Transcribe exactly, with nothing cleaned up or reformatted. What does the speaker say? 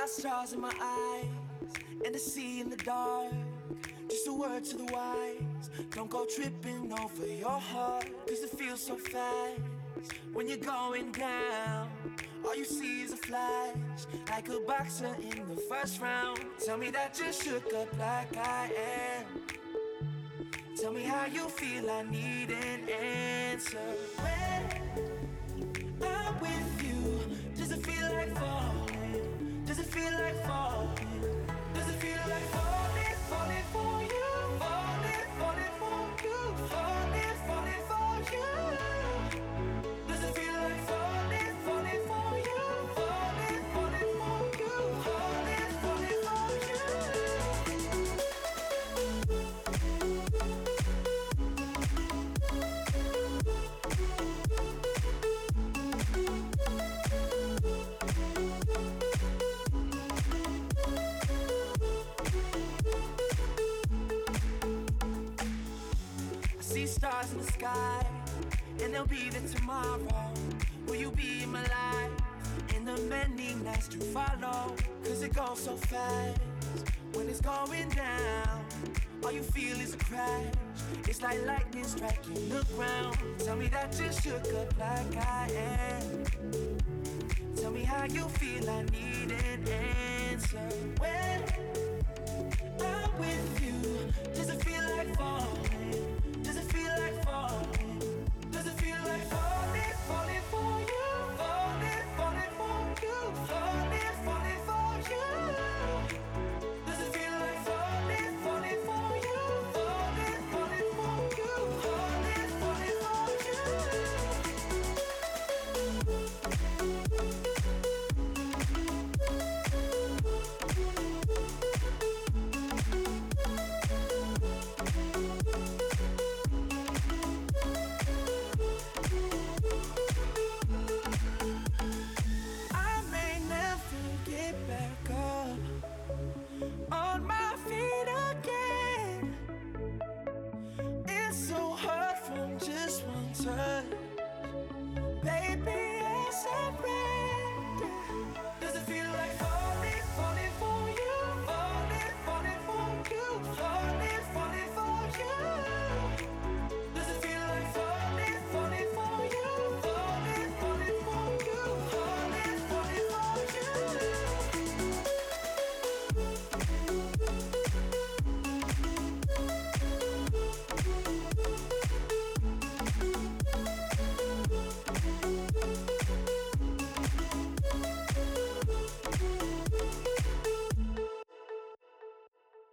got stars in my eyes and the sea in the dark. Just a word to the wise, don't go tripping over your heart, cause it feels so fast when you're going down. All you see is a flash, like a boxer in the first round. Tell me that you shook up like I am. Tell me how you feel, I need an answer. When I'm with you, does it feel like falling? Does it feel like falling? Does it feel like falling, falling for you? Falling, falling for you. Falling, falling for you. Does it feel like falling, falling for you? Falling, falling for you. Falling, falling for you. See stars in the sky, and they'll be there tomorrow. Will you be in my life in the many nights to follow? Cause it goes so fast when it's going down. All you feel is a crash. It's like lightning striking the ground. Tell me that you shook up like I am. Tell me how you feel, I need an answer. When I'm with you, does it feel like falling? Does it feel like falling? Does it feel like falling, falling for you? Falling, falling for you. Falling, falling for you. Does it feel like falling, falling for you? Falling, falling for you. Falling, falling for you. On my feet again. It's so hard from just one touch.